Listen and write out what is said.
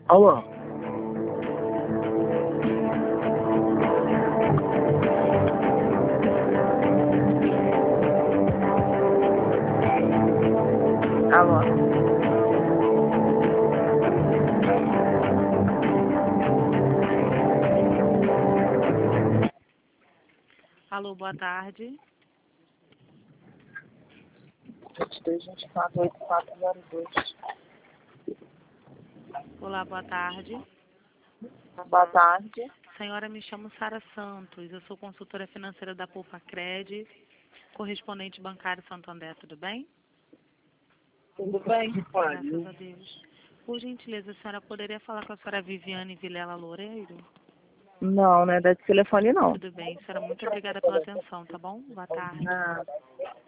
Alô? Alô? Alô, boa tarde. 22248402. Olá, boa tarde. Boa tarde. Senhora, me chamo Sara Santos. Eu sou consultora financeira da Poupa Cred, correspondente bancário Santander, tudo bem? Tudo bem? Graças a Deus. Por gentileza, a senhora poderia falar com a senhora Viviane Vilela Loureiro? Não, não é desse telefone não. Tudo bem, senhora. Muito obrigada pela atenção, tá bom? Boa tarde. Nada.